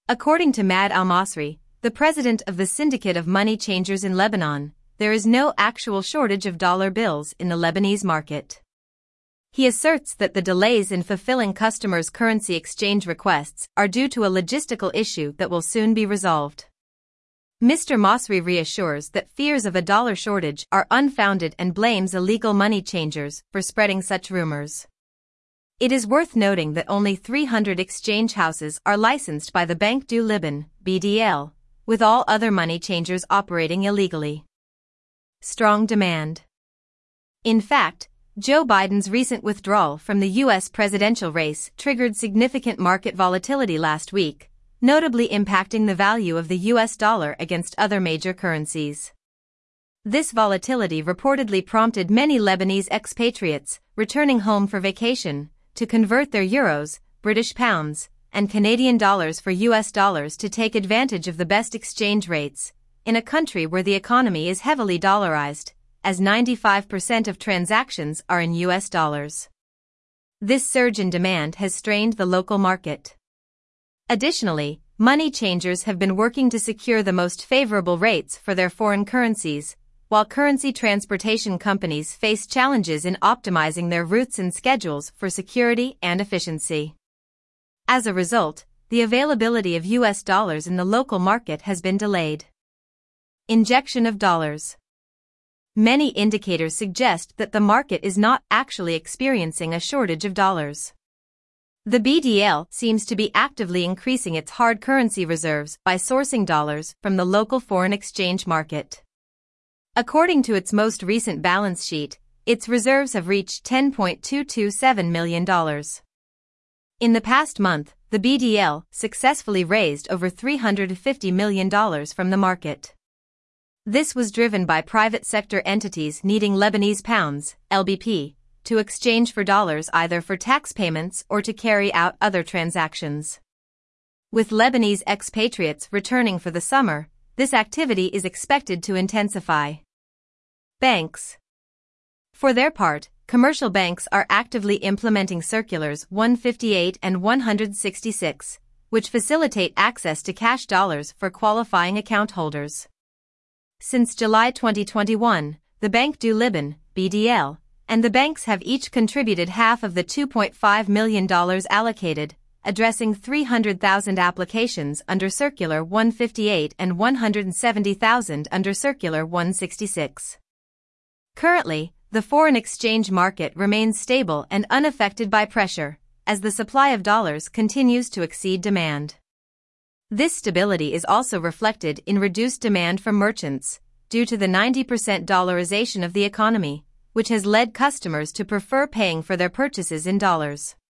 According to Maad Al-Masri, the president of the Syndicate of Money Changers in Lebanon, there is no actual shortage of dollar bills in the Lebanese market. He asserts that the delays in fulfilling customers' currency exchange requests are due to a logistical issue that will soon be resolved. Mr. Masri reassures that fears of a dollar shortage are unfounded and blames illegal money changers for spreading such rumors. It is worth noting that only 300 exchange houses are licensed by the Banque du Liban, BDL, with all other money changers operating illegally. Strong demand. In fact, Joe Biden's recent withdrawal from the U.S. presidential race triggered significant market volatility last week, notably impacting the value of the U.S. dollar against other major currencies. This volatility reportedly prompted many Lebanese expatriates returning home for vacation to convert their euros, British pounds, and Canadian dollars for U.S. dollars to take advantage of the best exchange rates, in a country where the economy is heavily dollarized, as 95% of transactions are in U.S. dollars. This surge in demand has strained the local market. Additionally, money changers have been working to secure the most favorable rates for their foreign currencies, while currency transportation companies face challenges in optimizing their routes and schedules for security and efficiency. As a result, the availability of U.S. dollars in the local market has been delayed. Injection of dollars. Many indicators suggest that the market is not actually experiencing a shortage of dollars. The BDL seems to be actively increasing its hard currency reserves by sourcing dollars from the local foreign exchange market. According to its most recent balance sheet, its reserves have reached $10.227 million. In the past month, the BDL successfully raised over $350 million from the market. This was driven by private sector entities needing Lebanese pounds, LBP, to exchange for dollars either for tax payments or to carry out other transactions. With Lebanese expatriates returning for the summer, this activity is expected to intensify. Banks. For their part, commercial banks are actively implementing Circulars 158 and 166, which facilitate access to cash dollars for qualifying account holders. Since July 2021, the Banque du Liban, BDL, and the banks have each contributed half of the $2.5 million allocated, addressing 300,000 applications under Circular 158 and 170,000 under Circular 166. Currently, the foreign exchange market remains stable and unaffected by pressure, as the supply of dollars continues to exceed demand. This stability is also reflected in reduced demand from merchants, due to the 90% dollarization of the economy, which has led customers to prefer paying for their purchases in dollars.